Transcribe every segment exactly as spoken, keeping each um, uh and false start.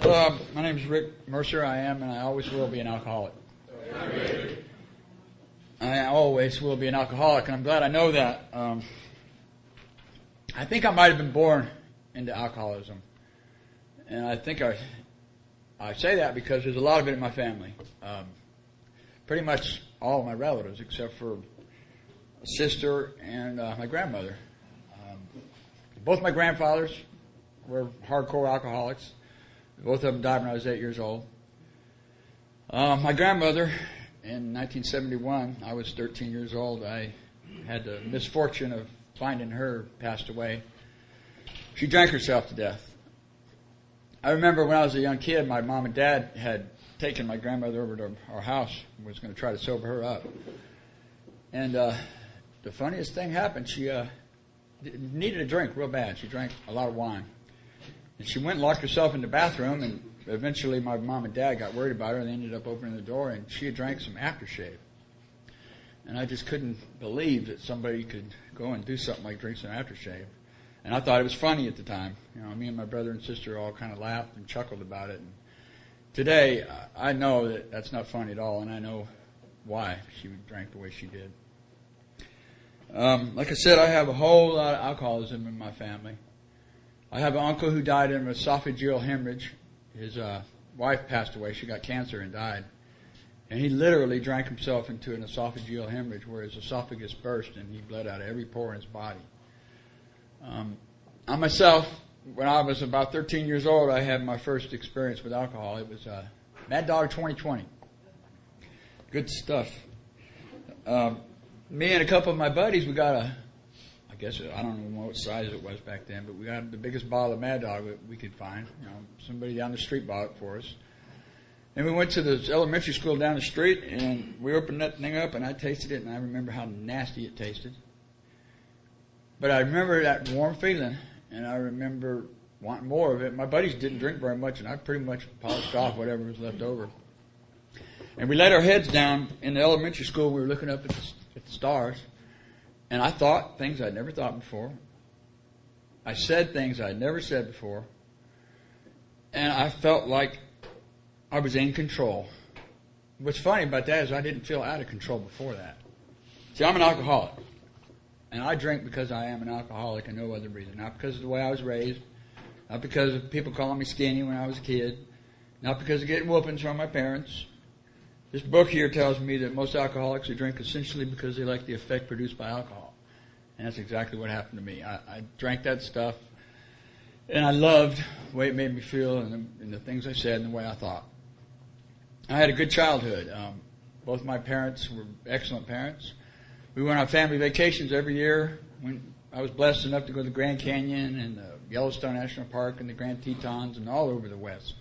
Well, uh, my name is Rick Mercer. I am and I always will be an alcoholic. I always will be an alcoholic, and I'm glad I know that. Um, I think I might have been born into alcoholism. And I think I I say that because there's a lot of it in my family. Um, pretty much all of my relatives, except for a sister and uh, my grandmother. Um, both my grandfathers were hardcore alcoholics. Both of them died when I was eight years old. Uh, my grandmother, in nineteen seventy-one, I was thirteen years old. I had the misfortune of finding her passed away. She drank herself to death. I remember when I was a young kid, my mom and dad had taken my grandmother over to our house and was going to try to sober her up. And uh, the funniest thing happened. She uh, needed a drink real bad. She drank a lot of wine. And she went and locked herself in the bathroom, and eventually my mom and dad got worried about her, and they ended up opening the door, and she had drank some aftershave. And I just couldn't believe that somebody could go and do something like drink some aftershave. And I thought it was funny at the time. You know, me and my brother and sister all kind of laughed and chuckled about it. And today, I know that that's not funny at all, and I know why she drank the way she did. Um, like I said, I have a whole lot of alcoholism in my family. I have an uncle who died of an esophageal hemorrhage. His uh, wife passed away. She got cancer and died. And he literally drank himself into an esophageal hemorrhage where his esophagus burst and he bled out of every pore in his body. Um, I myself, when I was about thirteen years old, I had my first experience with alcohol. It was uh, Mad Dog twenty twenty. Good stuff. Um, me and a couple of my buddies, we got a, I guess, I don't know what size it was back then, but we got the biggest bottle of Mad Dog that we could find. You know, somebody down the street bought it for us. And we went to the elementary school down the street, and we opened that thing up, and I tasted it, and I remember how nasty it tasted. But I remember that warm feeling, and I remember wanting more of it. My buddies didn't drink very much, and I pretty much polished off whatever was left over. And we laid our heads down in the elementary school. We were looking up at the, at the stars, and I thought things I'd never thought before. I said things I'd never said before, and I felt like I was in control. What's funny about that is I didn't feel out of control before that. See, I'm an alcoholic. And I drink because I am an alcoholic and no other reason. Not because of the way I was raised. Not because of people calling me skinny when I was a kid. Not because of getting whoopings from my parents. This book here tells me that most alcoholics who drink essentially because they like the effect produced by alcohol. And that's exactly what happened to me. I, I drank that stuff. And I loved the way it made me feel and the, and the things I said and the way I thought. I had a good childhood. Um, both my parents were excellent parents. We went on family vacations every year. When I was blessed enough to go to the Grand Canyon and the Yellowstone National Park and the Grand Tetons and all over the West.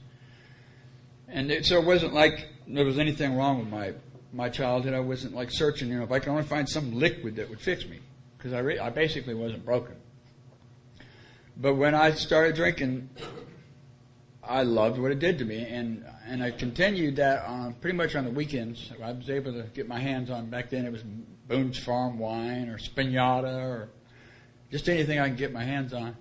And it, so it wasn't like there was anything wrong with my, my childhood. I wasn't like searching, you know, if I could only find some liquid that would fix me. Because I, re- I basically wasn't broken. But when I started drinking, I loved what it did to me. And and I continued that on pretty much on the weekends. I was able to get my hands on, back then it was Boone's Farm wine or Spinata or just anything I could get my hands on.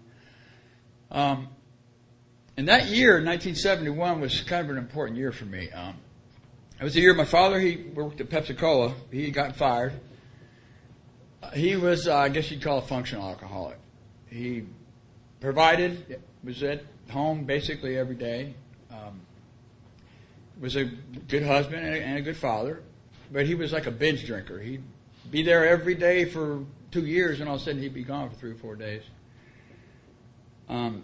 Um, and that year, nineteen seventy-one, was kind of an important year for me. Um, it was the year my father, he worked at Pepsi-Cola. He had gotten fired. Uh, he was, uh, I guess you'd call a functional alcoholic. He provided, was at home basically every day. Um, was a good husband and a, and a good father. But he was like a binge drinker. He'd be there every day for two years, and all of a sudden he'd be gone for three or four days. Um.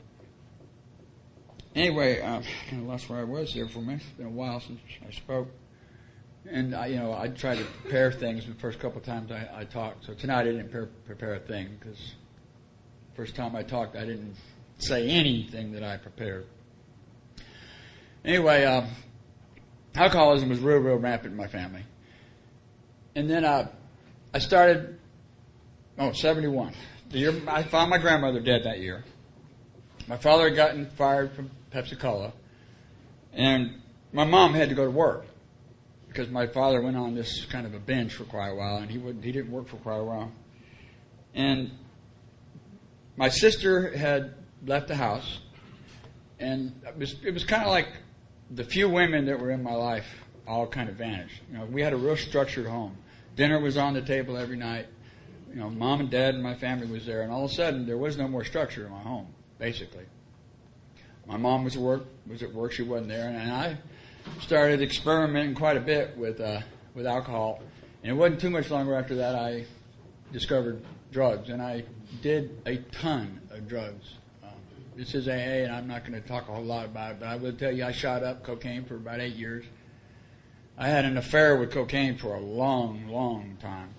Anyway, I kind of lost where I was there for a minute. It's been a while since I spoke. And, I, you know, I tried to prepare things the first couple of times I, I talked. So tonight I didn't pre- prepare a thing because the first time I talked I didn't say anything that I prepared. Anyway, um, alcoholism was real, real rampant in my family. And then uh, I started, oh, seventy-one. The year I found my grandmother dead that year. My father had gotten fired from Pepsi-Cola. And my mom had to go to work because my father went on this kind of a binge for quite a while, and he wouldn't, he didn't work for quite a while. And my sister had left the house, And it was, it was kind of like the few women that were in my life all kind of vanished. You know, we had a real structured home. Dinner was on the table every night. You know, mom and dad and my family was there, and all of a sudden there was no more structure in my home, basically. My mom was at work, was at work, she wasn't there, and I started experimenting quite a bit with uh, with alcohol. And it wasn't too much longer after that I discovered drugs, and I did a ton of drugs. Um, this is A A, and I'm not going to talk a whole lot about it, but I will tell you I shot up cocaine for about eight years. I had an affair with cocaine for a long, long time.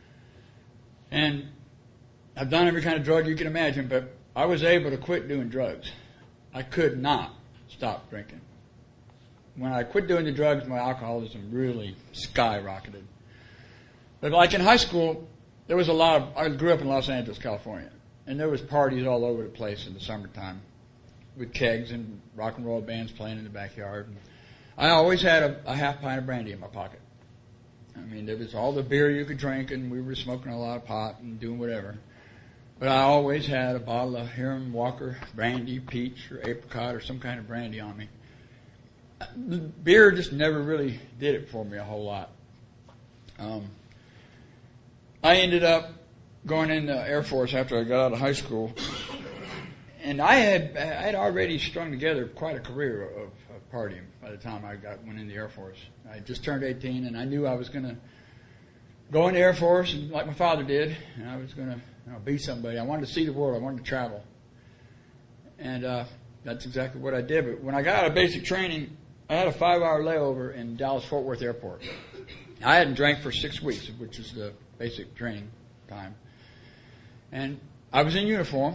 And I've done every kind of drug you can imagine, but I was able to quit doing drugs. I could not stop drinking. When I quit doing the drugs, my alcoholism really skyrocketed. But like in high school, there was a lot of, I grew up in Los Angeles, California, and there was parties all over the place in the summertime with kegs and rock and roll bands playing in the backyard. And I always had a, a half pint of brandy in my pocket. I mean, there was all the beer you could drink, and we were smoking a lot of pot and doing whatever. But I always had a bottle of Hiram Walker brandy, peach, or apricot, or some kind of brandy on me. Beer just never really did it for me a whole lot. Um, I ended up going in the Air Force after I got out of high school, and I had I had already strung together quite a career of, of partying by the time I got went in the Air Force. I just turned eighteen, and I knew I was going to go in the Air Force, and like my father did, and I was going to you know, be somebody. I wanted to see the world. I wanted to travel, and uh, that's exactly what I did. But when I got out of basic training, I had a five-hour layover in Dallas-Fort Worth Airport. I hadn't drank for six weeks, which is the basic training time. And I was in uniform.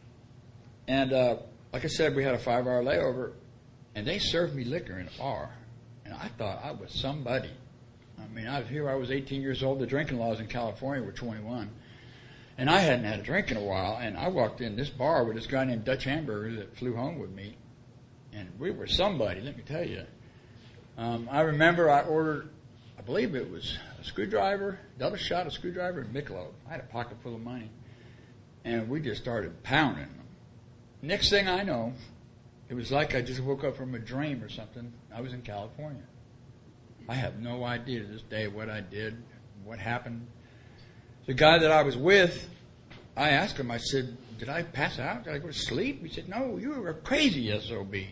And uh, like I said, we had a five-hour layover. And they served me liquor in a bar. And I thought I was somebody. I mean, I was here I was eighteen years old. The drinking laws in California were twenty-one. And I hadn't had a drink in a while. And I walked in this bar with this guy named Dutch Hamburger that flew home with me. And we were somebody, let me tell you. Um, I remember I ordered, I believe it was a screwdriver, double shot of screwdriver, and Michelob. I had a pocket full of money. And we just started pounding them. Next thing I know, it was like I just woke up from a dream or something. I was in California. I have no idea to this day what I did, what happened. The guy that I was with, I asked him, I said, did I pass out? Did I go to sleep? He said, no, you were a crazy S O B.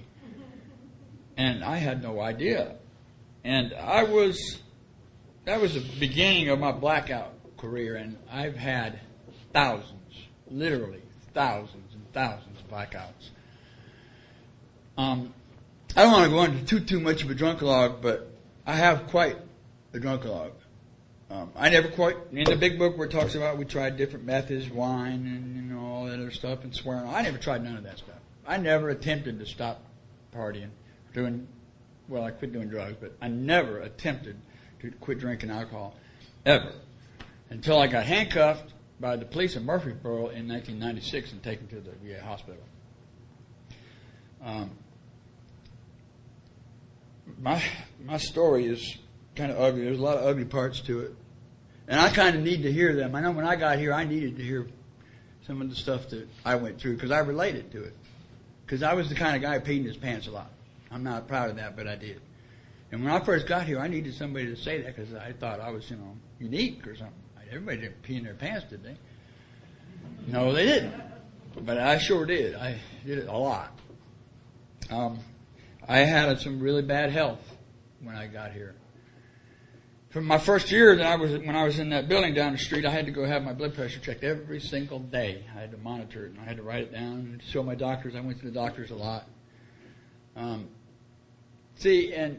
And I had no idea. And I was, that was the beginning of my blackout career, and I've had thousands, literally thousands and thousands of blackouts. Um, I don't want to go into too, too much of a drunkalog, but I have quite a drunkalog. Um, I never quite, in the big book where it talks about we tried different methods, wine and, you know, all that other stuff and swearing, I never tried none of that stuff. I never attempted to stop partying, doing, well, I quit doing drugs, but I never attempted to quit drinking alcohol, ever, until I got handcuffed by the police in Murfreesboro in nineteen ninety-six and taken to the V A hospital. Um, my my story is kind of ugly. There's a lot of ugly parts to it. And I kind of need to hear them. I know when I got here, I needed to hear some of the stuff that I went through because I related to it. Because I was the kind of guy who peed in his pants a lot. I'm not proud of that, but I did. And when I first got here, I needed somebody to say that because I thought I was, you know, unique or something. Everybody didn't pee in their pants, did they? No, they didn't. But I sure did. I did it a lot. Um, I had some really bad health when I got here. From my first year that I was when I was in that building down the street, I had to go have my blood pressure checked every single day. I had to monitor it, and I had to write it down and show my doctors. I went to the doctors a lot. Um, see, and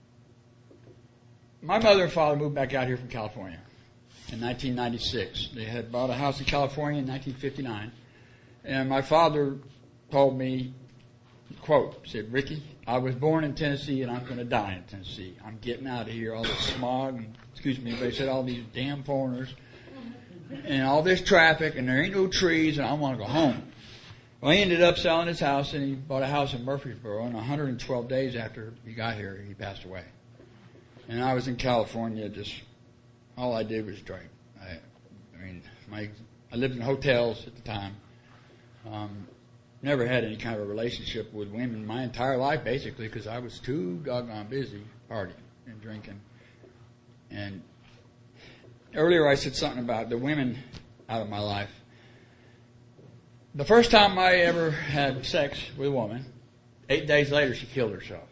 my mother and father moved back out here from California in nineteen ninety-six. They had bought a house in California in nineteen fifty-nine. And my father told me, quote, said, Ricky, I was born in Tennessee and I'm going to die in Tennessee. I'm getting out of here. All this smog and, excuse me, they said all these damn foreigners and all this traffic and there ain't no trees and I want to go home. Well, he ended up selling his house and he bought a house in Murfreesboro, and one hundred twelve days after he got here, he passed away. And I was in California, just, all I did was drink. I, I mean, my, I lived in hotels at the time. Um, never had any kind of a relationship with women my entire life, basically, because I was too doggone busy partying and drinking. And earlier I said something about the women out of my life. The first time I ever had sex with a woman, eight days later she killed herself.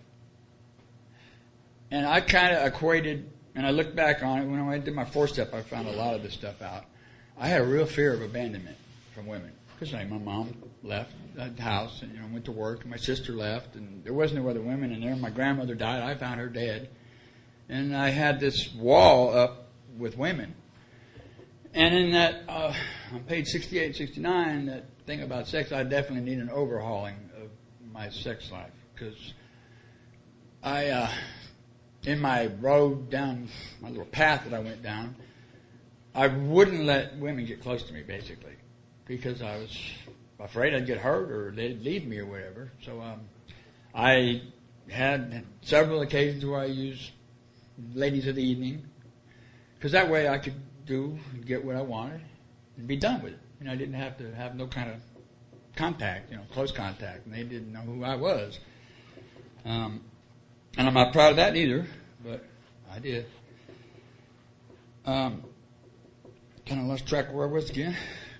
And I kind of equated, and I looked back on it, when I did my four-step, I found a lot of this stuff out. I had a real fear of abandonment from women. Because like, my mom left the house and you know went to work, and my sister left, and there wasn't no other women in there. My grandmother died. I found her dead. And I had this wall up with women. And in that, uh, on page sixty-eight, sixty-nine, that thing about sex, I definitely need an overhauling of my sex life. Because I, uh, in my road down, my little path that I went down, I wouldn't let women get close to me, basically. Because I was afraid I'd get hurt or they'd leave me or whatever. So um, I had several occasions where I used ladies of the evening. Because that way I could do and get what I wanted and be done with it. You know, I didn't have to have no kind of contact, you know, close contact. And they didn't know who I was. Um, and I'm not proud of that either, but I did. Um, kind of lost track of where I was again.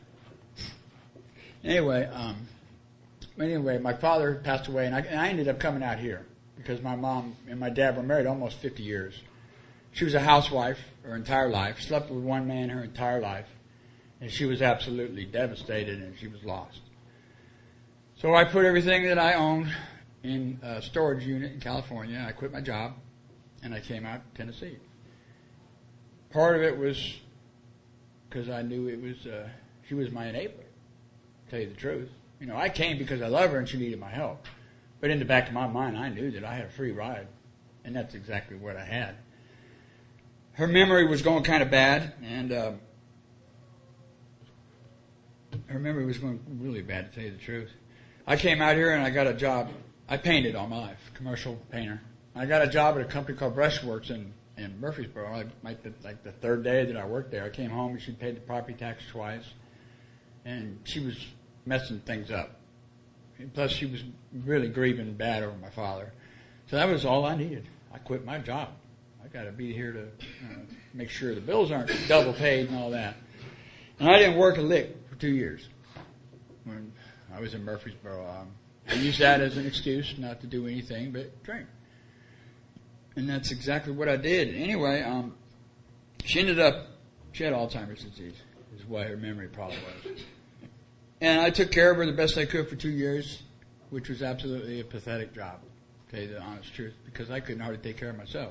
Anyway, um, anyway, my father passed away, and I, and I ended up coming out here because my mom and my dad were married almost fifty years. She was a housewife her entire life, slept with one man her entire life, and she was absolutely devastated, and she was lost. So I put everything that I owned in a storage unit in California. I quit my job, and I came out to Tennessee. Part of it was because I knew it was uh, she was my enabler. Tell you the truth. You know, I came because I love her and she needed my help. But in the back of my mind, I knew that I had a free ride. And that's exactly what I had. Her memory was going kind of bad. And uh, her memory was going really bad, to tell you the truth. I came out here and I got a job. I painted all my life, commercial painter. I got a job at a company called Brushworks in, in Murfreesboro. I, like, the, like the third day that I worked there, I came home and she paid the property tax twice. And she was messing things up. And plus, she was really grieving bad over my father. So that was all I needed. I quit my job. I got to be here to uh, make sure the bills aren't double paid and all that. And I didn't work a lick for two years when I was in Murfreesboro. Um, I used that as an excuse not to do anything but drink. And that's exactly what I did. Anyway, um, she ended up, she had Alzheimer's disease, is what her memory problem was. And I took care of her the best I could for two years, which was absolutely a pathetic job, to tell you the honest truth, because I couldn't hardly take care of myself.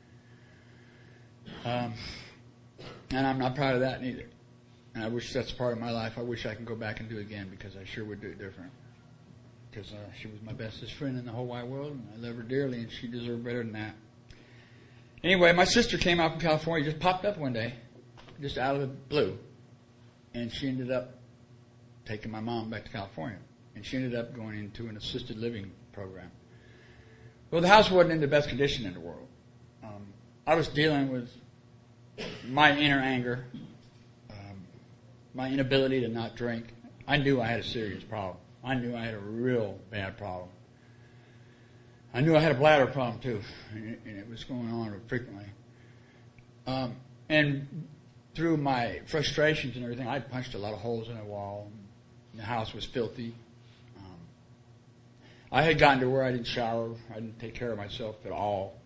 Um, and I'm not proud of that neither. And I wish that's part of my life. I wish I could go back and do it again, because I sure would do it different. Because uh, she was my bestest friend in the whole wide world, and I love her dearly, and she deserved better than that. Anyway, my sister came out from California, just popped up one day, just out of the blue. And she ended up taking my mom back to California. And she ended up going into an assisted living program. Well, the house wasn't in the best condition in the world. Um, I was dealing with my inner anger, um, my inability to not drink. I knew I had a serious problem. I knew I had a real bad problem. I knew I had a bladder problem too, and it, and it was going on frequently. Um, and through my frustrations and everything, I punched a lot of holes in the wall. The house was filthy. Um, I had gotten to where I didn't shower. I didn't take care of myself at all.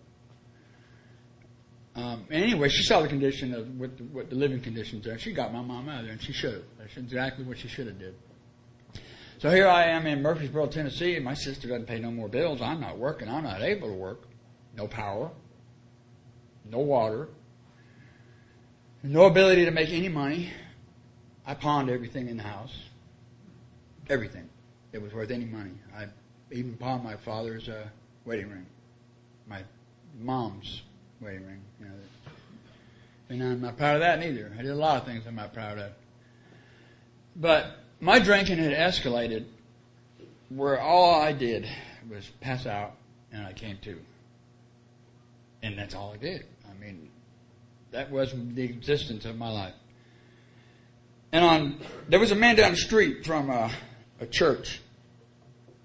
Um, and anyway, she saw the condition of what the, what the living conditions are. She got my mom out of there, and she should have. That's exactly what she should have did. So here I am in Murfreesboro, Tennessee, and my sister doesn't pay no more bills. I'm not working. I'm not able to work. No power. No water. No ability to make any money. I pawned everything in the house. Everything that was worth any money. I even pawned my father's uh, wedding ring. My mom's wedding ring. You know, and I'm not proud of that neither. I did a lot of things I'm not proud of. But my drinking had escalated where all I did was pass out and I came to. And that's all I did. I mean, that was the existence of my life. And on there was a man down the street from a, a church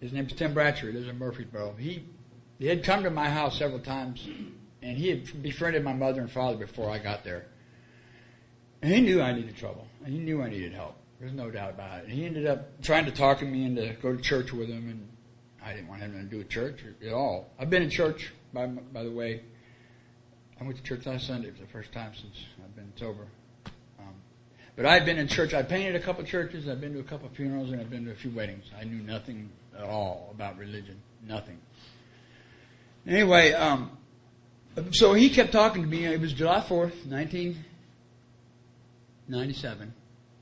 His name is Tim Bratcher. He lives in Murfreesboro. He, he had come to my house several times, and he had befriended my mother and father before I got there. And he knew I needed trouble, and he knew I needed help. There's no doubt about it. And he ended up trying to talk me into go to church with him, and I didn't want him to do with church at all. I've been in church, by by the way. I went to church last Sunday for the first time since I've been sober. Um, but I've been in church. I painted a couple churches. I've been to a couple of funerals, and I've been to a few weddings. I knew nothing at all about religion. Nothing. Anyway, um, so he kept talking to me. It was July fourth, nineteen ninety-seven.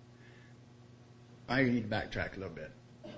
I need to backtrack a little bit.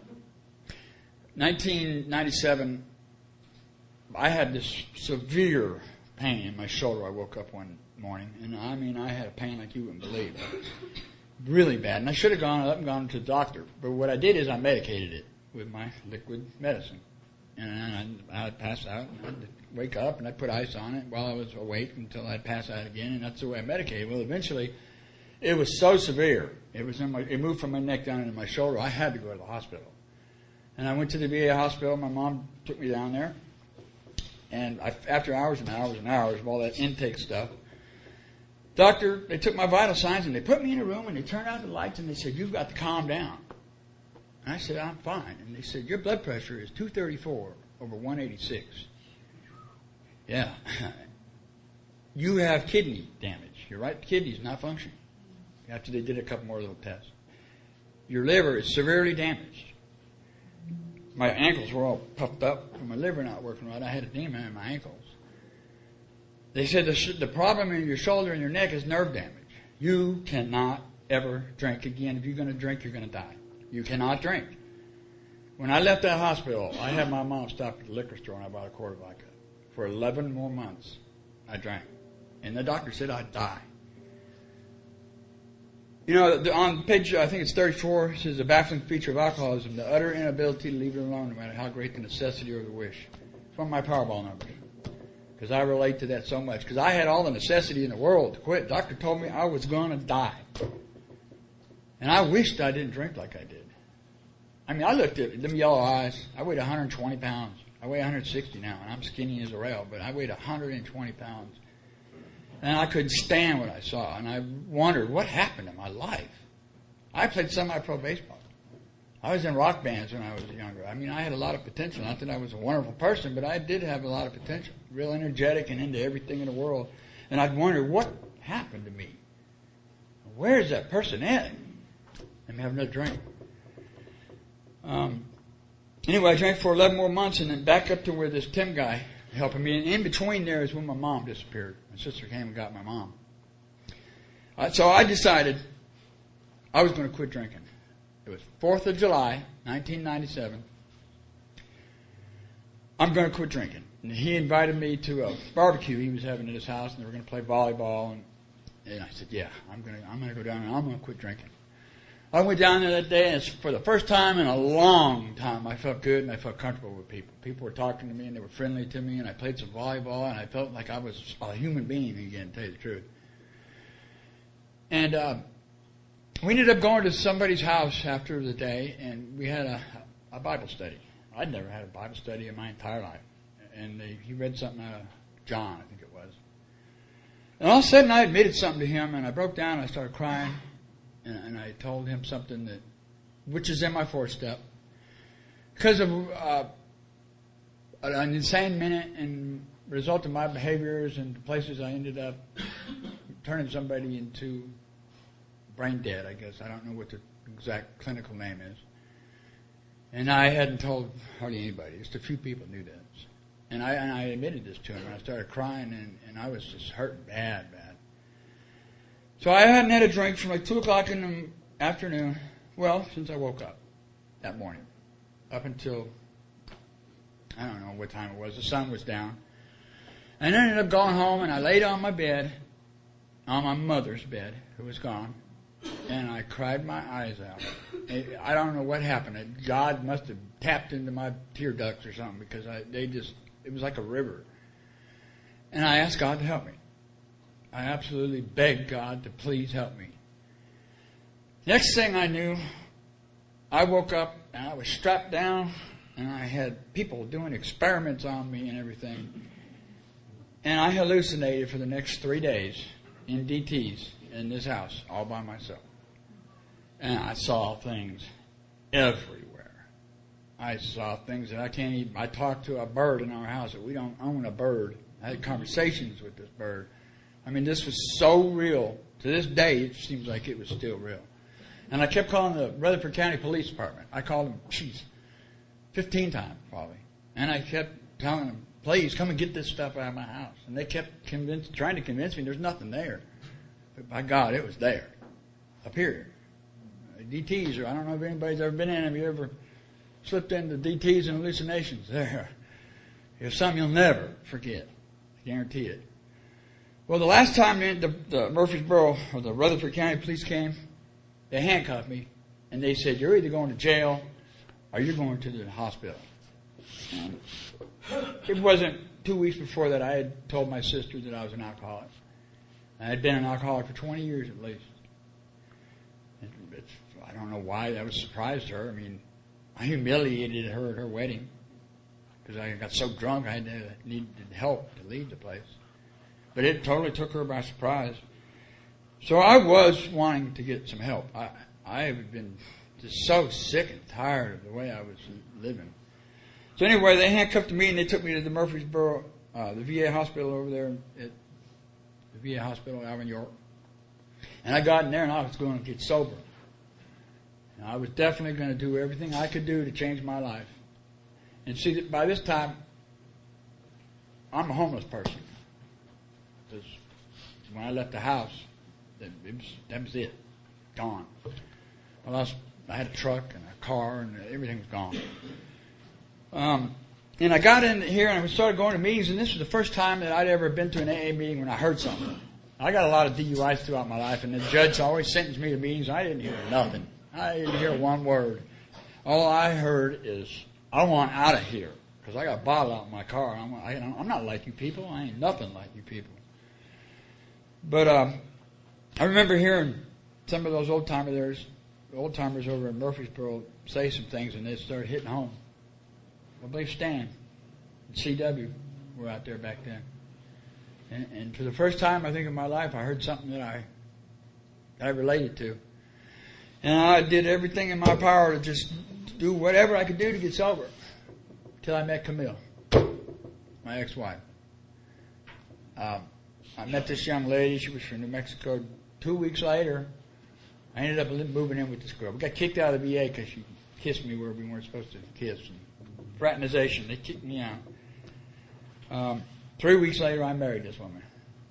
nineteen ninety-seven, I had this severe pain in my shoulder. I woke up one morning, and I mean, I had a pain like you wouldn't believe. Really bad. And I should have gone up and gone to the doctor. But what I did is I medicated it with my liquid medicine. And I, I'd pass out, and I'd wake up, and I'd put ice on it while I was awake until I'd pass out again, and that's the way I medicated. Well, eventually, it was so severe. It was in my, it moved from my neck down into my shoulder. I had to go to the hospital. And I went to the V A hospital. My mom took me down there. And I, after hours and hours and hours of all that intake stuff, doctor, they took my vital signs and they put me in a room and they turned out the lights and they said, "You've got to calm down." And I said, "I'm fine." And they said, "Your blood pressure is two thirty-four over one eighty-six. Yeah. You have kidney damage. Your right kidney's not functioning. After they did a couple more little tests. Your liver is severely damaged. My ankles were all puffed up from my liver not working right. I had edema in my ankles. They said the, sh- the problem in your shoulder and your neck is nerve damage. You cannot ever drink again. If you're going to drink, you're going to die. You cannot drink. When I left that hospital, I had my mom stop at the liquor store and I bought a quarter vodka. For eleven more months, I drank. And the doctor said I'd die. You know, on page, I think it's thirty-four, it says the baffling feature of alcoholism, the utter inability to leave it alone no matter how great the necessity or the wish. It's from my Powerball numbers. Because I relate to that so much. Because I had all the necessity in the world to quit. The doctor told me I was going to die. And I wished I didn't drink like I did. I mean, I looked at them yellow eyes. I weighed one hundred twenty pounds. I weigh one hundred sixty now, and I'm skinny as a rail, but I weighed one hundred twenty pounds. And I couldn't stand what I saw. And I wondered, what happened to my life? I played semi-pro baseball. I was in rock bands when I was younger. I mean, I had a lot of potential. Not that I was a wonderful person, but I did have a lot of potential. Real energetic and into everything in the world. And I'd wonder, what happened to me? Where's that person at? Let me have another drink. Um, anyway, I drank for eleven more months and then back up to where this Tim guy helping me. And in between there is when my mom disappeared. My sister came and got my mom. Uh, so I decided I was going to quit drinking. It was fourth of July, nineteen ninety-seven. I'm going to quit drinking. And he invited me to a barbecue he was having at his house, and they were going to play volleyball. And, and I said, yeah, I'm going to I'm going to go down and I'm going to quit drinking. I went down there that day, and for the first time in a long time, I felt good and I felt comfortable with people. People were talking to me, and they were friendly to me, and I played some volleyball, and I felt like I was a human being again, to tell you the truth. And uh, we ended up going to somebody's house after the day, and we had a, a Bible study. I'd never had a Bible study in my entire life. And they, he read something out of John, I think it was. And all of a sudden, I admitted something to him, and I broke down, and I started crying. And, and I told him something that, which is in my fourth step. Because of uh, an insane minute and result of my behaviors and the places I ended up turning somebody into brain dead, I guess. I don't know what the exact clinical name is. And I hadn't told hardly anybody. Just a few people knew this. And I, and I admitted this to him. And I started crying, and, and I was just hurt bad, bad. So I hadn't had a drink from like two o'clock in the afternoon, well, since I woke up that morning, up until, I don't know what time it was. The sun was down. And I ended up going home, and I laid on my bed, on my mother's bed, who was gone, and I cried my eyes out. I don't know what happened. God must have tapped into my tear ducts or something, because I, they just, it was like a river. And I asked God to help me. I absolutely begged God to please help me. Next thing I knew, I woke up and I was strapped down and I had people doing experiments on me and everything. And I hallucinated for the next three days in D Ts in this house, all by myself. And I saw things everywhere. I saw things that I can't even... I talked to a bird in our house that we don't own a bird. I had conversations with this bird. I mean, this was so real. To this day, it seems like it was still real. And I kept calling the Rutherford County Police Department. I called them, geez, fifteen times probably. And I kept telling them, please come and get this stuff out of my house. And they kept convince, trying to convince me there's nothing there. But by God, it was there. Up here. D Ts, or I don't know if anybody's ever been in them. Have you ever slipped into D Ts and hallucinations? There. It's something you'll never forget. I guarantee it. Well, the last time the, the Murfreesboro, or the Rutherford County Police came, they handcuffed me, and they said, you're either going to jail or you're going to the hospital. And it wasn't two weeks before that I had told my sister that I was an alcoholic. I had been an alcoholic for twenty years at least. And it's, I don't know why that was surprised her. I mean, I humiliated her at her wedding because I got so drunk I had to needed help to leave the place. But it totally took her by surprise. So I was wanting to get some help. I I have been just so sick and tired of the way I was living. So anyway, they handcuffed me and they took me to the Murfreesboro, uh, the V A hospital over there at the V A hospital out in York. And I got in there and I was going to get sober. And I was definitely going to do everything I could do to change my life. And see, that by this time, I'm a homeless person. Because when I left the house, it was, that was it. Gone. I lost, I had a truck and a car and everything was gone. Um, and I got in here and I started going to meetings, and this was the first time that I'd ever been to an A A meeting when I heard something. I got a lot of D U Is throughout my life, and the judge always sentenced me to meetings. I didn't hear nothing. I didn't hear one word. All I heard is, I want out of here, because I got a bottle out in my car. I'm, I, I'm not like you people. I ain't nothing like you people. But um, I remember hearing some of those old timers, old timers over in Murfreesboro say some things, and they started hitting home. I believe Stan and C W were out there back then. And, and for the first time, I think, in my life, I heard something that I, that I related to. And I did everything in my power to just do whatever I could do to get sober. Until I met Camille, my ex-wife. Um, I met this young lady. She was from New Mexico. Two weeks later, I ended up moving in with this girl. We got kicked out of the V A because she kissed me where we weren't supposed to kiss. And fraternization. They kicked me out. Um, three weeks later, I married this woman.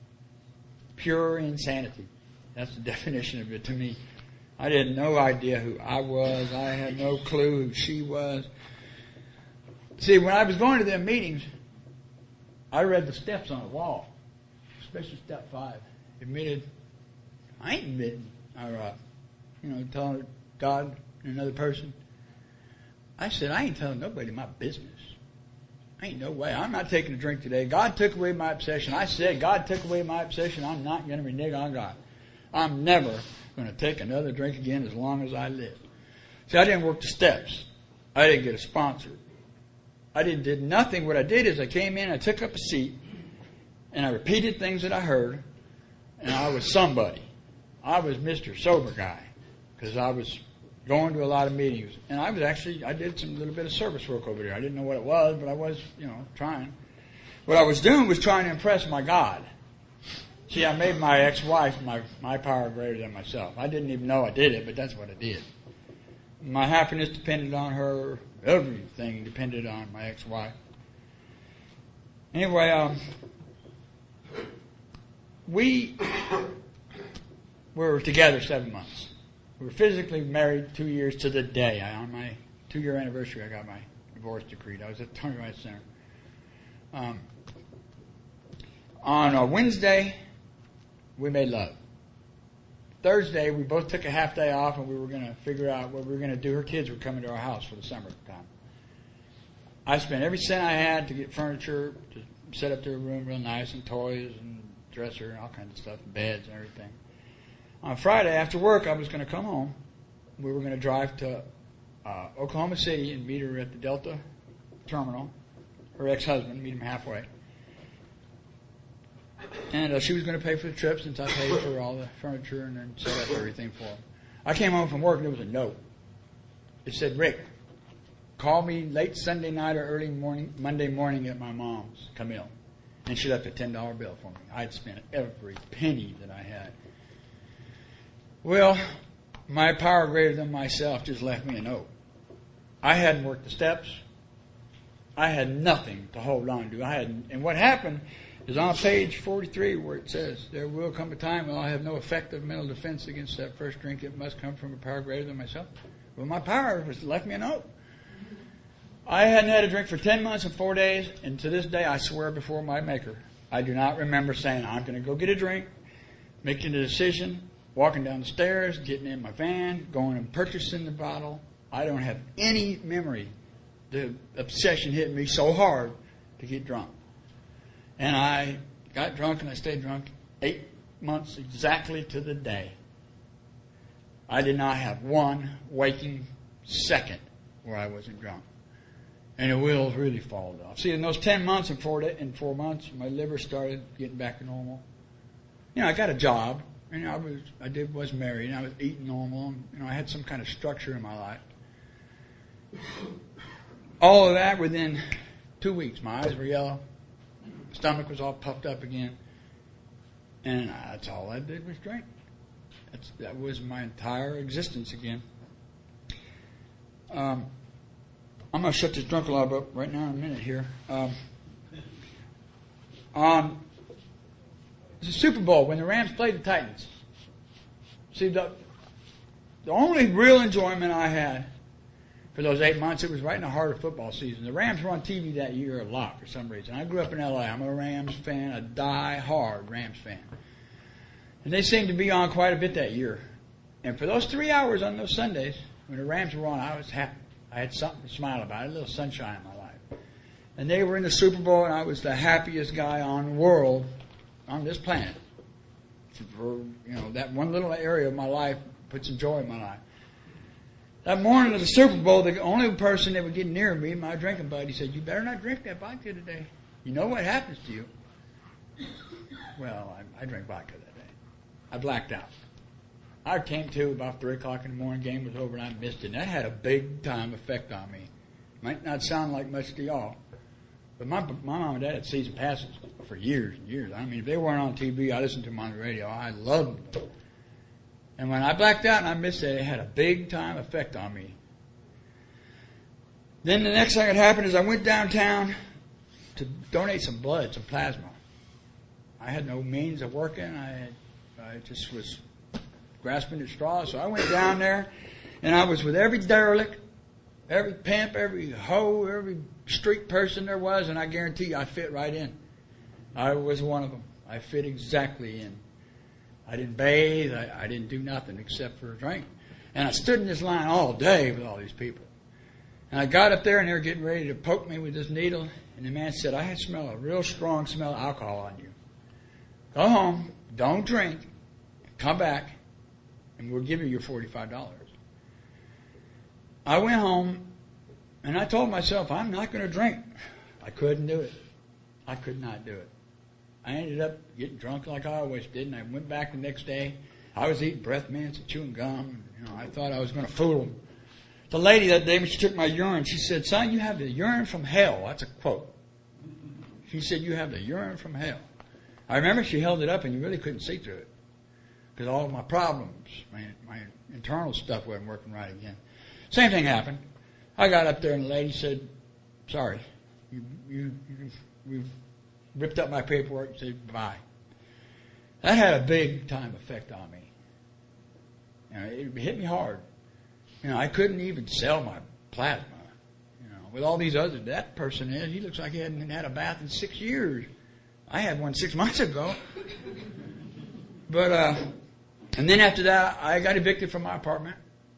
Pure insanity. That's the definition of it to me. I had no idea who I was. I had no clue who she was. See, when I was going to them meetings, I read the steps on the wall, especially step five. Admitted, I ain't admitting, or, uh, you know, telling God and another person. I said, I ain't telling nobody my business. Ain't no way. I'm not taking a drink today. God took away my obsession. I said, God took away my obsession. I'm not going to renege on God. I'm never going to take another drink again as long as I live. See, I didn't work the steps. I didn't get a sponsor. I didn't did nothing. What I did is I came in, I took up a seat, and I repeated things that I heard, and I was somebody. I was Mister Sober Guy, because I was going to a lot of meetings. And I was actually, I did some little bit of service work over there. I didn't know what it was, but I was, you know, trying. What I was doing was trying to impress my God. See, I made my ex-wife my, my power greater than myself. I didn't even know I did it, but that's what I did. My happiness depended on her. Everything depended on my ex-wife. Anyway, um, we were together seven months. We were physically married two years to the day. I, on my two-year anniversary, I got my divorce decreed. I was at Tony Rice Center. Um, on a Wednesday, we made love. Thursday, we both took a half day off, and we were going to figure out what we were going to do. Her kids were coming to our house for the summertime. I spent every cent I had to get furniture, to set up their room real nice, and toys, and dresser, and all kinds of stuff, and beds and everything. On Friday, after work, I was going to come home. We were going to drive to uh, Oklahoma City and meet her at the Delta terminal. Her ex-husband, meet him halfway. And uh, she was going to pay for the trip since I paid for all the furniture and then set up everything for him. I came home from work and there was a note. It said, Rick, call me late Sunday night or early morning, Monday morning at my mom's, Camille. And she left a ten dollar bill for me. I'd spent every penny that I had. Well, my power greater than myself just left me a note. I hadn't worked the steps. I had nothing to hold on to. I had, and what happened is on page forty-three where it says, there will come a time when I'll have no effective mental defense against that first drink. It must come from a power greater than myself. Well, my power was left me a note. I hadn't had a drink for ten months and four days, and to this day I swear before my Maker, I do not remember saying, I'm going to go get a drink, making a decision, walking down the stairs, getting in my van, going and purchasing the bottle. I don't have any memory. The obsession hit me so hard to get drunk. And I got drunk and I stayed drunk eight months exactly to the day. I did not have one waking second where I wasn't drunk. And the wheels really fallen off. See, in those ten months and four, day, in four months, my liver started getting back to normal. You know, I got a job. And I was, I did, was married, and I was eating normal. And, you know, I had some kind of structure in my life. All of that within two weeks. My eyes were yellow. My stomach was all puffed up again. And that's all I did was drink. That's, that was my entire existence again. Um, I'm going to shut this drunk lab up right now in a minute here. Um, on the Super Bowl, when the Rams played the Titans, see, the, the only real enjoyment I had for those eight months, it was right in the heart of football season. The Rams were on T V that year a lot for some reason. I grew up in L A. I'm a Rams fan, a die-hard Rams fan. And they seemed to be on quite a bit that year. And for those three hours on those Sundays, when the Rams were on, I was happy. I had something to smile about. I had a little sunshine in my life. And they were in the Super Bowl, and I was the happiest guy on the world, on this planet. For, you know, that one little area of my life put some joy in my life. That morning of the Super Bowl, the only person that would get near me, my drinking buddy, said, you better not drink that vodka today. You know what happens to you. Well, I, I drank vodka that day. I blacked out. I came to about three o'clock in the morning, game was over, and I missed it. And that had a big time effect on me. Might not sound like much to y'all, but my, my mom and dad had season passes for years and years. I mean, if they weren't on T V, I listened to them on the radio. I loved them. And when I blacked out and I missed it, it had a big time effect on me. Then the next thing that happened is I went downtown to donate some blood, some plasma. I had no means of working. I had, I just was grasping at straws. So I went down there, and I was with every derelict, every pimp, every hoe, every street person there was, and I guarantee you I fit right in. I was one of them. I fit exactly in. I didn't bathe. I, I didn't do nothing except for a drink. And I stood in this line all day with all these people. And I got up there, and they were getting ready to poke me with this needle. And the man said, I smell a real strong smell of alcohol on you. Go home, don't drink, come back, and we'll give you your forty-five dollars. I went home, and I told myself, I'm not going to drink. I couldn't do it. I could not do it. I ended up getting drunk like I always did, and I went back the next day. I was eating breath mints and chewing gum. And, you know, I thought I was going to fool them. The lady that day, when she took my urine, she said, son, you have the urine from hell. That's a quote. She said, you have the urine from hell. I remember she held it up, and you really couldn't see through it. Because all of my problems, my, my internal stuff wasn't working right again. Same thing happened. I got up there, and the lady said, sorry, you, you, you, you've ripped up my paperwork and said bye. That had a big time effect on me. You know, it hit me hard. You know, I couldn't even sell my plasma. You know, with all these others, that person is, he looks like he hadn't had a bath in six years. I had one six months ago. But, uh, and then after that, I got evicted from my apartment.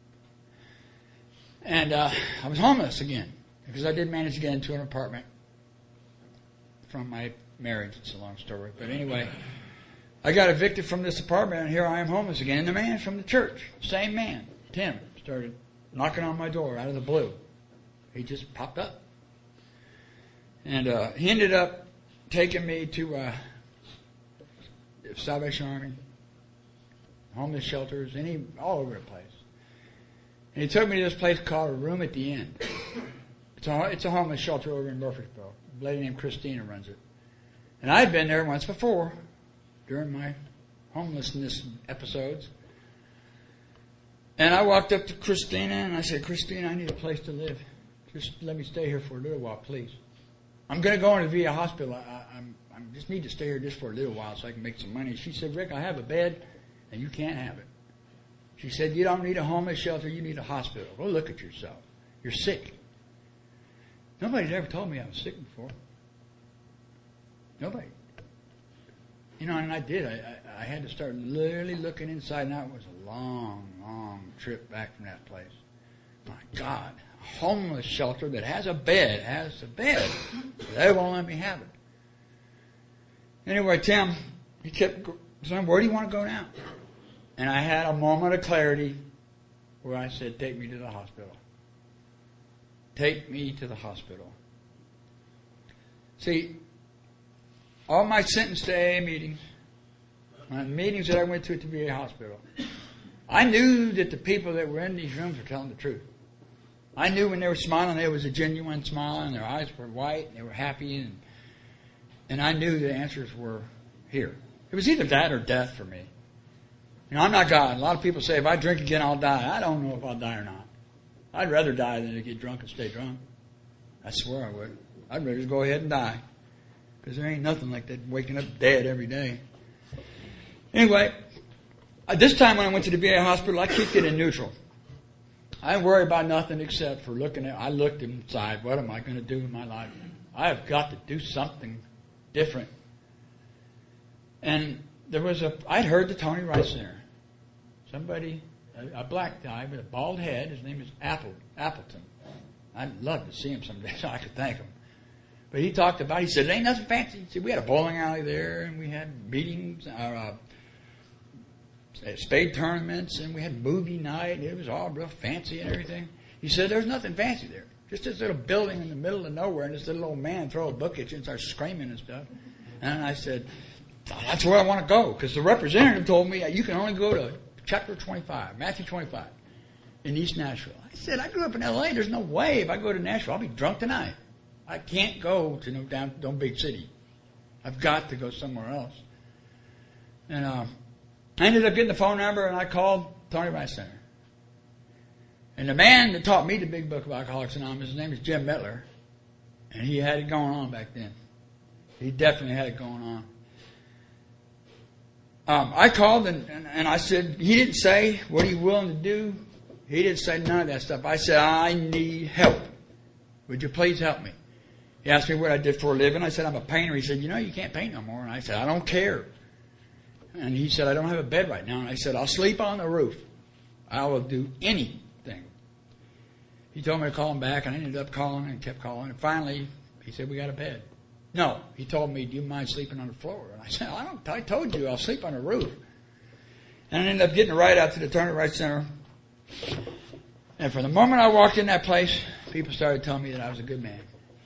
And, uh, I was homeless again. Because I did manage to get into an apartment from my marriage. It's a long story. But anyway, I got evicted from this apartment, and here I am homeless again. And the man from the church, same man, Tim, started knocking on my door out of the blue. He just popped up. And uh, he ended up taking me to uh, the Salvation Army, homeless shelters, any all over the place. And he took me to this place called A Room at the End. It's a, it's a homeless shelter over in Murfreesboro. A lady named Christina runs it. And I'd been there once before during my homelessness episodes. And I walked up to Christina and I said, Christina, I need a place to live. Just let me stay here for a little while, please. I'm going to go into the V A hospital. I, I'm, I just need to stay here just for a little while so I can make some money. She said, Rick, I have a bed and you can't have it. She said, you don't need a homeless shelter, you need a hospital. Go look at yourself. You're sick. Nobody's ever told me I was sick before. Nobody. You know, and I did. I, I, I had to start literally looking inside. Now it was a long, long trip back from that place. My God. A homeless shelter that has a bed. Has a bed. They won't let me have it. Anyway, Tim, he kept saying, where do you want to go now? And I had a moment of clarity where I said, take me to the hospital. Take me to the hospital. See, all my sentence to A A meetings, my meetings that I went to at the V A hospital, I knew that the people that were in these rooms were telling the truth. I knew when they were smiling, there was a genuine smile, and their eyes were white, and they were happy, and, and I knew the answers were here. It was either that or death for me. You know, I'm not God. A lot of people say, if I drink again, I'll die. I don't know if I'll die or not. I'd rather die than to get drunk and stay drunk. I swear I would. I'd rather just go ahead and die. Because there ain't nothing like that waking up dead every day. Anyway, this time when I went to the V A hospital, I kicked it in neutral. I didn't worry about nothing except for looking at, I looked inside, what am I going to do in my life? I have got to do something different. And there was a, I'd heard the Tony Rice Center. Somebody, a, a black guy with a bald head, his name is Apple, Appleton. I'd love to see him someday so I could thank him. But he talked about, he said, it ain't nothing fancy. He said, we had a bowling alley there, and we had meetings, uh, uh, spade tournaments, and we had movie night. It was all real fancy and everything. He said, there's nothing fancy there. Just this little building in the middle of nowhere, and this little old man throw a book at you and start screaming and stuff. And I said, that's where I want to go, because the representative told me you can only go to chapter twenty-five, Matthew twenty-five, in East Nashville. I said, I grew up in L A. There's no way if I go to Nashville, I'll be drunk tonight. I can't go to no down, no big city. I've got to go somewhere else. And uh, I ended up getting the phone number, and I called Tony Rice Center. And the man that taught me the big book of Alcoholics Anonymous, his name is Jim Mettler, and he had it going on back then. He definitely had it going on. Um, I called and, and, and I said, he didn't say, what are you willing to do? He didn't say none of that stuff. I said, I need help. Would you please help me? He asked me what I did for a living. I said, I'm a painter. He said, you know, you can't paint no more. And I said, I don't care. And he said, I don't have a bed right now. And I said, I'll sleep on the roof. I will do anything. He told me to call him back, and I ended up calling and kept calling. And finally, he said, we got a bed. No, he told me, do you mind sleeping on the floor? And I said, I don't. I told you I'll sleep on the roof. And I ended up getting a ride out to the Tony Rice Center. And from the moment I walked in that place, people started telling me that I was a good man.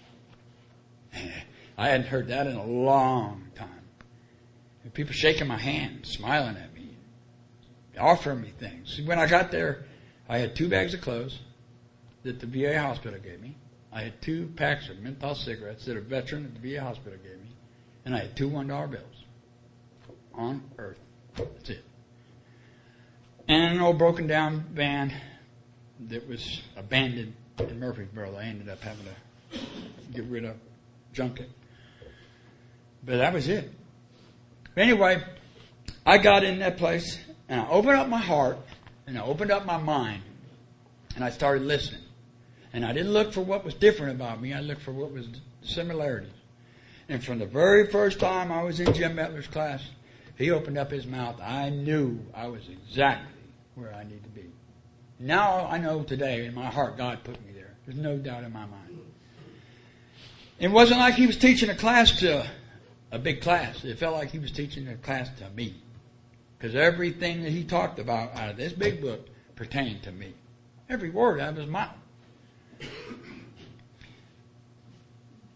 I hadn't heard that in a long time. And people shaking my hand, smiling at me, offering me things. When I got there, I had two bags of clothes that the V A hospital gave me. I had two packs of menthol cigarettes that a veteran at the V A hospital gave me. And I had two one dollar bills. On earth. That's it. And an old broken down van that was abandoned in Murfreesboro. I ended up having to get rid of, junk it. But that was it. Anyway, I got in that place and I opened up my heart and I opened up my mind and I started listening. And I didn't look for what was different about me. I looked for what was similarities. And from the very first time I was in Jim Mettler's class, he opened up his mouth. I knew I was exactly where I need to be. Now I know today in my heart God put me there. There's no doubt in my mind. It wasn't like he was teaching a class to a big class. It felt like he was teaching a class to me. Because everything that he talked about out of this big book pertained to me. Every word out of his mouth.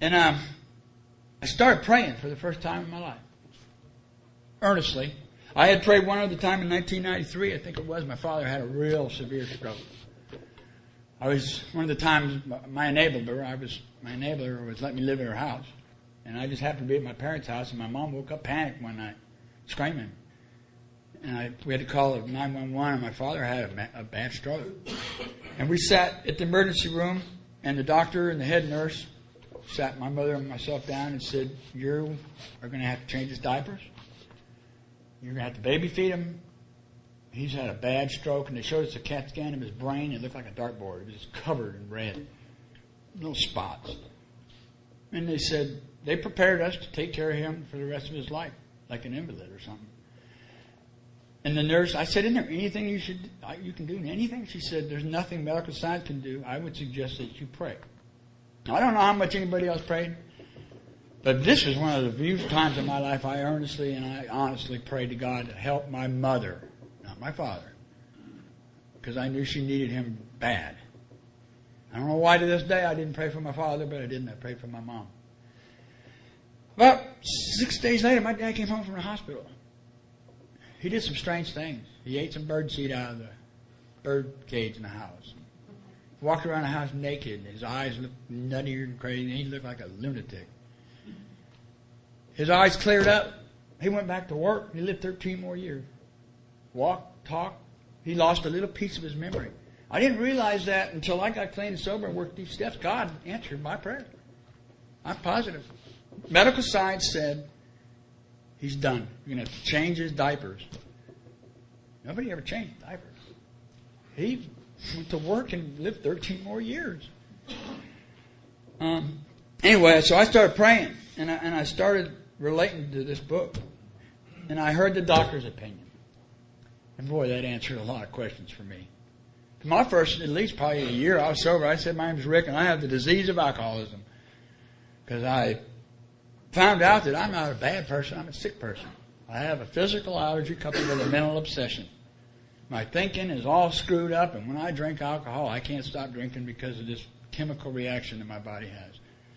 And um, I started praying for the first time in my life. Earnestly. I had prayed one other time in nineteen ninety-three, I think it was. My father had a real severe stroke. I was, one of the times, my enabler, I was, my enabler was letting me live at her house. And I just happened to be at my parents' house, and my mom woke up panicked one night, screaming. And I, we had to call nine one one, and my father had a, a bad stroke. And we sat at the emergency room, and the doctor and the head nurse sat my mother and myself down and said, you are going to have to change his diapers. You're going to have to baby feed him. He's had a bad stroke, and they showed us a CAT scan of his brain. It looked like a dartboard. It was just covered in red, little spots. And they said they prepared us to take care of him for the rest of his life, like an invalid or something. And the nurse, I said, isn't there anything you should you can do? Anything? She said, there's nothing medical science can do. I would suggest that you pray. Now, I don't know how much anybody else prayed, but this was one of the few times in my life I earnestly and I honestly prayed to God to help my mother, not my father, because I knew she needed him bad. I don't know why to this day I didn't pray for my father, but I didn't. I prayed for my mom. About six days later, my dad came home from the hospital. He did some strange things. He ate some bird seed out of the bird cage in the house. He walked around the house naked, and his eyes looked nuttier and crazy, and he looked like a lunatic. His eyes cleared up. He went back to work. He lived thirteen more years. Walked, talked. He lost a little piece of his memory. I didn't realize that until I got clean and sober and worked these steps. God answered my prayer. I'm positive. Medical science said, he's done. You're going to have to change his diapers. Nobody ever changed diapers. He went to work and lived thirteen more years. Um, anyway, so I started praying, and I, and I started relating to this book. And I heard the doctor's opinion. And boy, that answered a lot of questions for me. For my first, at least probably a year I was sober, I said, my name's Rick, and I have the disease of alcoholism. Because I found out that I'm not a bad person, I'm a sick person. I have a physical allergy coupled with a mental obsession. My thinking is all screwed up, and when I drink alcohol, I can't stop drinking because of this chemical reaction that my body has.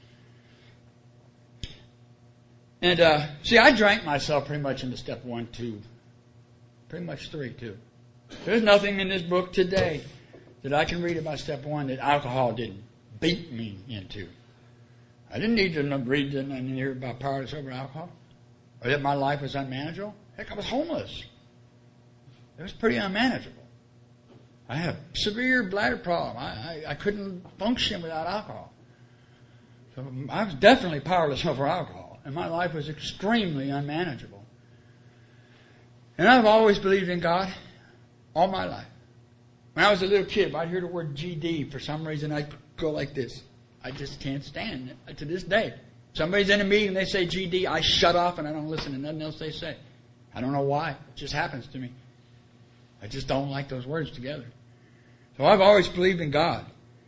And, uh, see, I drank myself pretty much into step one, two, pretty much three, too. There's nothing in this book today that I can read about step one that alcohol didn't beat me into. I didn't need to read and hear about powerless over alcohol, or that my life was unmanageable. Heck, I was homeless. It was pretty unmanageable. I had a severe bladder problem. I, I, I couldn't function without alcohol. So I was definitely powerless over alcohol, and my life was extremely unmanageable. And I've always believed in God all my life. When I was a little kid, if I'd hear the word G D, for some reason I'd go like this. I just can't stand it. To this day. Somebody's in a meeting and they say G D, I shut off and I don't listen to nothing else they say. I don't know why. It just happens to me. I just don't like those words together. So I've always believed in God.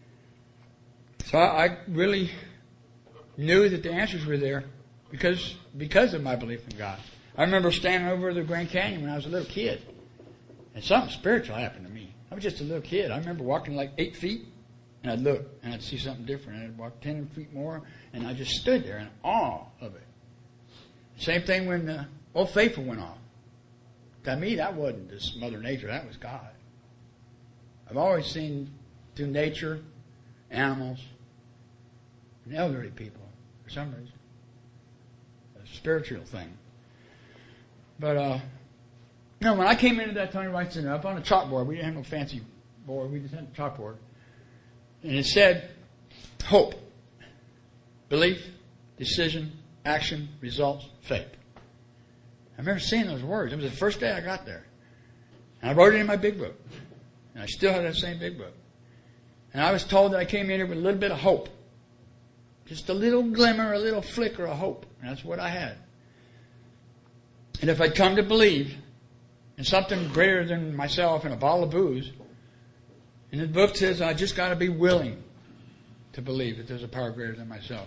So I, I really knew that the answers were there because, because of my belief in God. I remember standing over the Grand Canyon when I was a little kid. And something spiritual happened to me. I was just a little kid. I remember walking like eight feet. And I'd look, and I'd see something different. And I'd walk ten feet more, and I just stood there in awe of it. Same thing when the Old Faithful went off. To me, that wasn't just Mother Nature. That was God. I've always seen through nature, animals, and elderly people, for some reason. A spiritual thing. But, uh, you know, when I came into that Tony Wright Center, up on a chalkboard, we didn't have no fancy board, we just had a chalkboard. And it said, hope, belief, decision, action, results, faith. I remember seeing those words. It was the first day I got there. And I wrote it in my big book. And I still have that same big book. And I was told that I came in here with a little bit of hope. Just a little glimmer, a little flicker of hope. And that's what I had. And if I'd come to believe in something greater than myself and a bottle of booze, and the book says I just got to be willing to believe that there's a power greater than myself.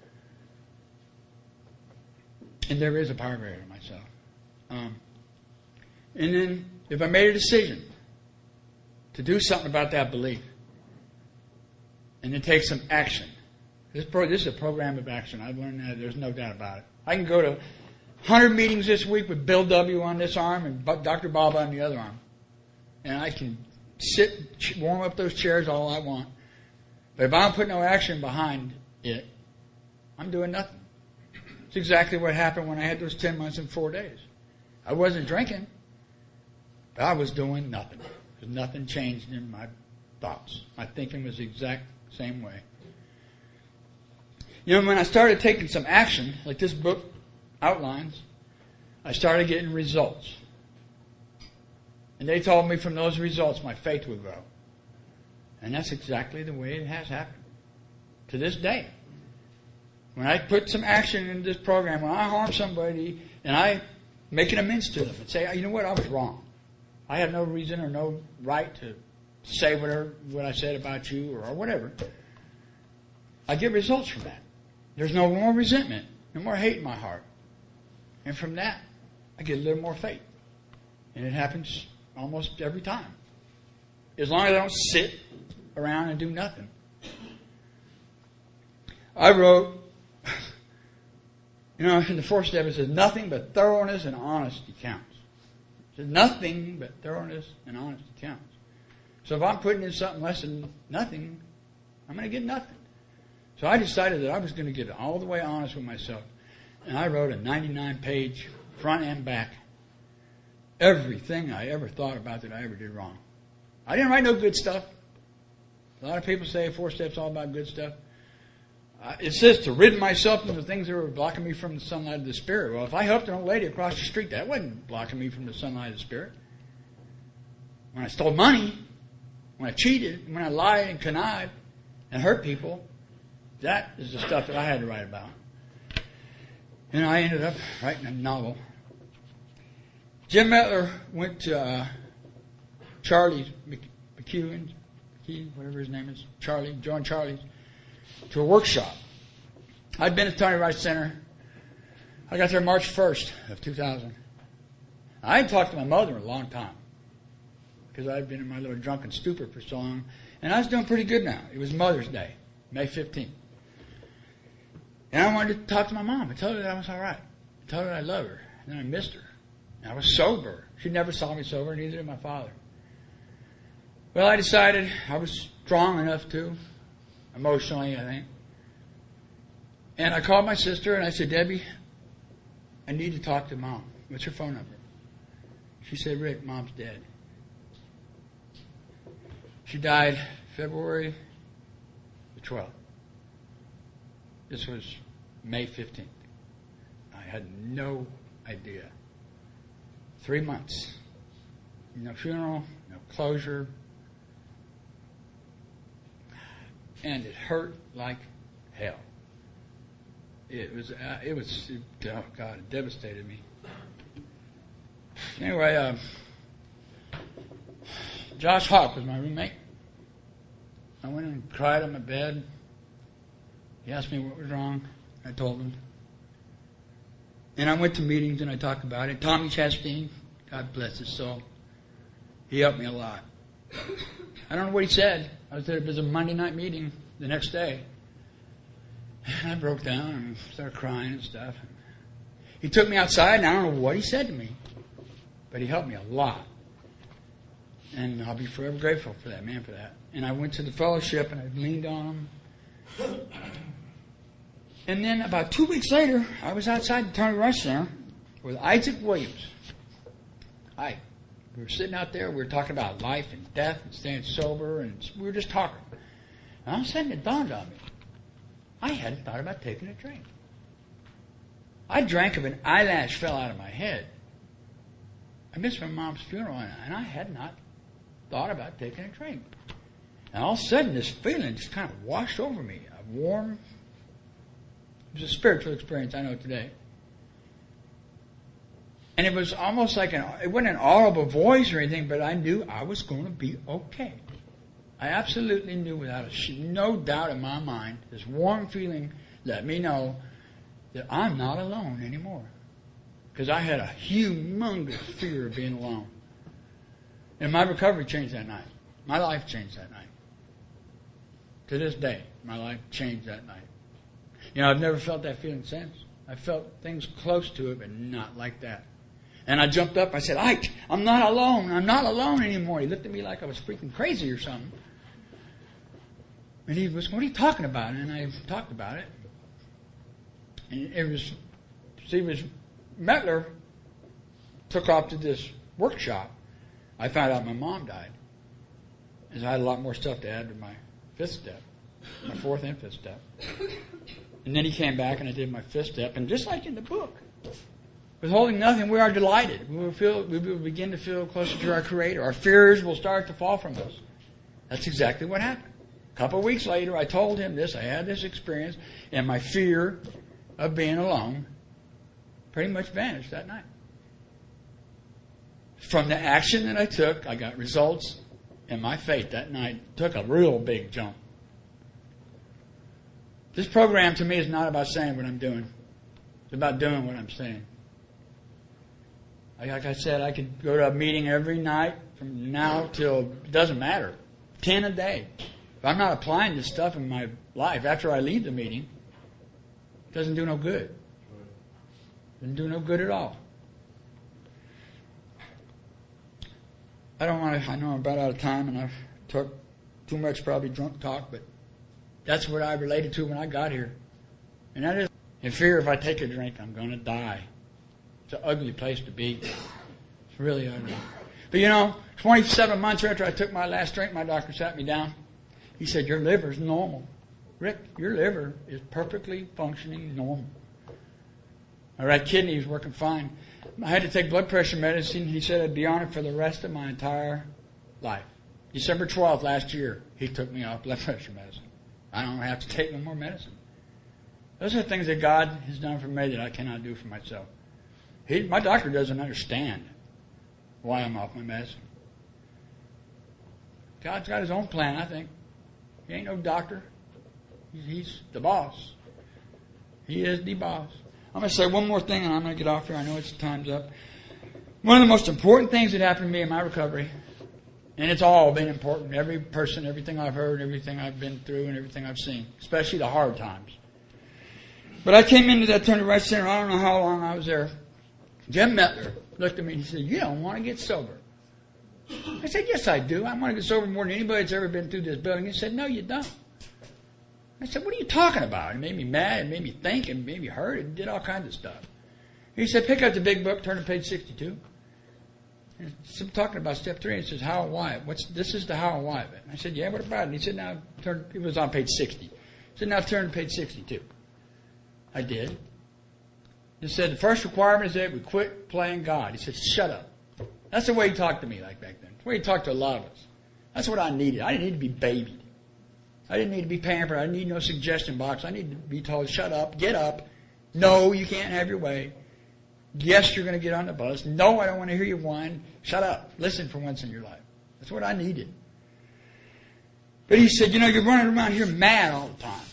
And there is a power greater than myself. Um, and then if I made a decision to do something about that belief, and then take some action, This, pro, this is a program of action. I've learned that. There's no doubt about it. I can go to one hundred meetings this week with Bill W. on this arm and Doctor Baba on the other arm. And I can sit, warm up those chairs all I want. But if I don't put no action behind it, I'm doing nothing. It's exactly what happened when I had those ten months and four days. I wasn't drinking, but I was doing nothing. Because nothing changed in my thoughts. My thinking was the exact same way. You know, when I started taking some action, like this book outlines, I started getting results. And they told me from those results my faith would grow. And that's exactly the way it has happened. To this day. When I put some action into this program, when I harm somebody and I make an amends to them and say, you know what, I was wrong. I have no reason or no right to say whatever what I said about you or whatever. I get results from that. There's no more resentment, no more hate in my heart. And from that, I get a little more faith. And it happens almost every time. As long as I don't sit around and do nothing. I wrote, you know, in the fourth step it says, nothing but thoroughness and honesty counts. It says, nothing but thoroughness and honesty counts. So if I'm putting in something less than nothing, I'm going to get nothing. So I decided that I was going to get all the way honest with myself. And I wrote a ninety-nine page front and back. Everything I ever thought about that I ever did wrong. I didn't write no good stuff. A lot of people say four steps all about good stuff. Uh, it says to rid myself of the things that were blocking me from the sunlight of the Spirit. Well, if I helped an old lady across the street, that wasn't blocking me from the sunlight of the Spirit. When I stole money, when I cheated, when I lied and connived and hurt people, that is the stuff that I had to write about. And I ended up writing a novel. Jim Mettler went to uh, Charlie McEwen, whatever his name is, Charlie, joined Charlie's, to a workshop. I'd been at Tony Rice Center. I got there March first of two thousand. I hadn't talked to my mother in a long time because I'd been in my little drunken stupor for so long. And I was doing pretty good now. It was Mother's Day, May fifteenth. And I wanted to talk to my mom and tell her that I was all right. Tell her that I love her. And then I missed her. And I was sober. She never saw me sober, neither did my father. Well, I decided I was strong enough to, emotionally, I think. And I called my sister and I said, Debbie, I need to talk to Mom. What's her phone number? She said, Rick, Mom's dead. She died February the twelfth. This was May fifteenth. I had no idea. Three months. No funeral, no closure. And it hurt like hell. It was, uh, it was, it, oh God, it devastated me. Anyway, uh, Josh Hawk was my roommate. I went and cried on my bed. He asked me what was wrong. I told him. And I went to meetings and I talked about it. Tommy Chastain, God bless his soul, he helped me a lot. I don't know what he said. I was there. It was a Monday night meeting the next day. And I broke down and started crying and stuff. He took me outside and I don't know what he said to me. But he helped me a lot. And I'll be forever grateful for that, man, for that. And I went to the fellowship and I leaned on him. And then about two weeks later, I was outside the Tony Rice Center with Isaac Williams. I, we were sitting out there. We were talking about life and death and staying sober. And we were just talking. And all of a sudden it dawned on me. I hadn't thought about taking a drink. I drank if an eyelash fell out of my head. I missed my mom's funeral and I had not thought about taking a drink. And all of a sudden this feeling just kind of washed over me. A warm, it was a spiritual experience, I know today. And it was almost like an, it wasn't an audible voice or anything, but I knew I was going to be okay. I absolutely knew without a, no doubt in my mind, this warm feeling let me know that I'm not alone anymore. Because I had a humongous fear of being alone. And my recovery changed that night. My life changed that night. To this day, my life changed that night. You know, I've never felt that feeling since. I felt things close to it, but not like that. And I jumped up. I said, Ike, I'm not alone. I'm not alone anymore. He looked at me like I was freaking crazy or something. And he was, what are you talking about? And I talked about it. And it was, see, it was, Mettler took off to this workshop. I found out my mom died. And so I had a lot more stuff to add to my fifth step, my fourth and fifth step. And then he came back and I did my fifth step. And just like in the book, withholding nothing, we are delighted. We will feel, we will begin to feel closer to our Creator. Our fears will start to fall from us. That's exactly what happened. A couple of weeks later, I told him this. I had this experience, and my fear of being alone pretty much vanished that night. From the action that I took, I got results, and my faith that night took a real big jump. This program to me is not about saying what I'm doing. It's about doing what I'm saying. Like I said, I could go to a meeting every night from now till, it doesn't matter, ten a day. If I'm not applying this stuff in my life after I leave the meeting, it doesn't do no good. It doesn't do no good at all. I don't want to, I know I'm about out of time and I've talked too much, probably drunk talk, but that's what I related to when I got here. And that is, in fear if I take a drink, I'm going to die. It's an ugly place to be. It's really ugly. But you know, twenty-seven months after I took my last drink, my doctor sat me down. He said, your liver's normal. Rick, your liver is perfectly functioning normal. My right kidney is working fine. I had to take blood pressure medicine. He said I'd be on it for the rest of my entire life. December twelfth last year, he took me off blood pressure medicine. I don't have to take no more medicine. Those are things that God has done for me that I cannot do for myself. He, my doctor doesn't understand why I'm off my medicine. God's got his own plan, I think. He ain't no doctor. He's the boss. He is the boss. I'm going to say one more thing and I'm going to get off here. I know it's time's up. One of the most important things that happened to me in my recovery, and it's all been important, every person, everything I've heard, everything I've been through, and everything I've seen, especially the hard times. But I came into that Turner Right Center, I don't know how long I was there. Jim Mettler looked at me and he said, you don't want to get sober. I said, yes, I do. I want to get sober more than anybody that's ever been through this building. He said, no, you don't. I said, what are you talking about? It made me mad. It made me think. It made me hurt. It did all kinds of stuff. He said, pick up the big book, turn to page sixty-two. And I'm talking about step three. And it says, how and why. What's, this is the how and why of it. I said, yeah, what about it? And he said, now turn, it was on page sixty. He said, now turn to page sixty-two. I did. He said, the first requirement is that we quit playing God. He said, shut up. That's the way he talked to me like back then. That's the way he talked to a lot of us. That's what I needed. I didn't need to be babied. I didn't need to be pampered. I didn't need no suggestion box. I needed to be told, shut up, get up. No, you can't have your way. Yes, you're going to get on the bus. No, I don't want to hear you whine. Shut up. Listen for once in your life. That's what I needed. But he said, you know, you're running around here mad all the time.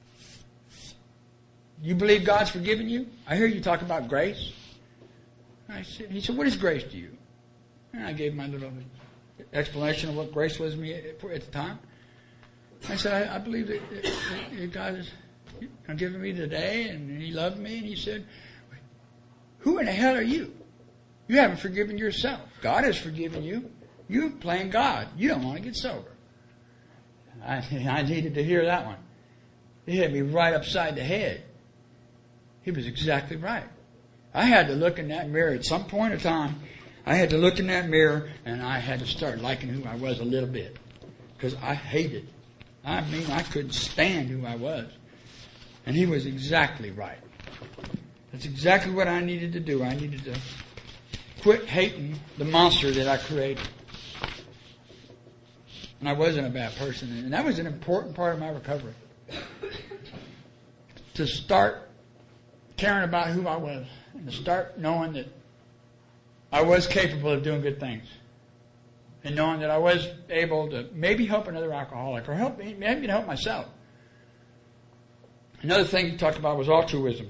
You believe God's forgiven you? I hear you talk about grace. I said, he said, what is grace to you? And I gave my little explanation of what grace was to me at the time. I said, I, I believe that, that, that God has given me the day, and he loved me, and he said, who in the hell are you? You haven't forgiven yourself. God has forgiven you. You're playing God. You don't want to get sober. I, I needed to hear that one. It hit me right upside the head. He was exactly right. I had to look in that mirror at some point in time. I had to look in that mirror, and I had to start liking who I was a little bit. Because I hated. I mean, I couldn't stand who I was. And he was exactly right. That's exactly what I needed to do. I needed to quit hating the monster that I created. And I wasn't a bad person. And that was an important part of my recovery. To start caring about who I was. And to start knowing that I was capable of doing good things. And knowing that I was able to maybe help another alcoholic or help maybe help myself. Another thing he talked about was altruism.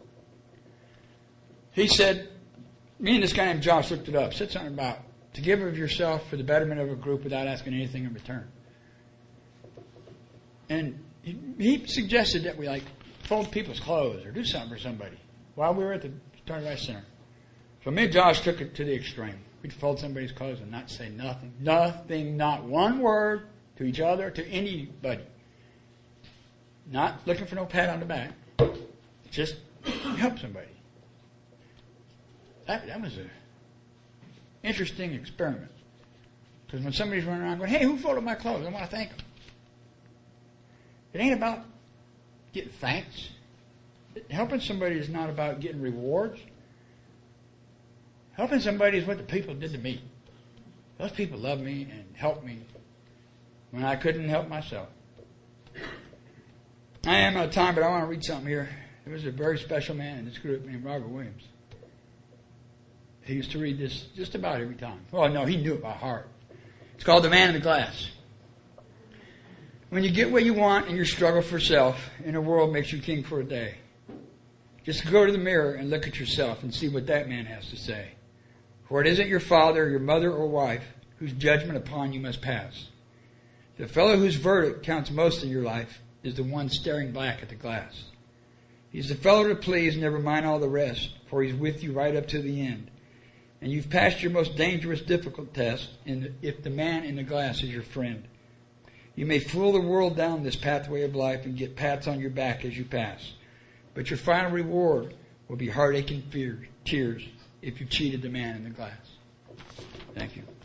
He said, me and this guy named Josh looked it up, said something about to give of yourself for the betterment of a group without asking anything in return. And he, he suggested that we like fold people's clothes or do something for somebody while we were at the Turner Life Center. So me and Josh took it to the extreme. We'd fold somebody's clothes and not say nothing. Nothing, not one word to each other, to anybody. Not looking for no pat on the back. Just help somebody. That, that was an interesting experiment. Because when somebody's running around going, hey, who folded my clothes? I want to thank them. It ain't about getting thanks. Helping somebody is not about getting rewards. Helping somebody is what the people did to me. Those people loved me and helped me when I couldn't help myself. I am out of time, but I want to read something here. There was a very special man in this group named Robert Williams. He used to read this just about every time. Oh, no, he knew it by heart. It's called The Man in the Glass. When you get what you want in your struggle for self, and the world makes you king for a day, just go to the mirror and look at yourself and see what that man has to say. For it isn't your father, your mother, or wife whose judgment upon you must pass. The fellow whose verdict counts most in your life is the one staring back at the glass. He's the fellow to please, never mind all the rest, for he's with you right up to the end. And you've passed your most dangerous, difficult test if the man in the glass is your friend. You may fool the world down this pathway of life and get pats on your back as you pass. But your final reward will be heartache and fear, tears if you cheated the man in the glass. Thank you.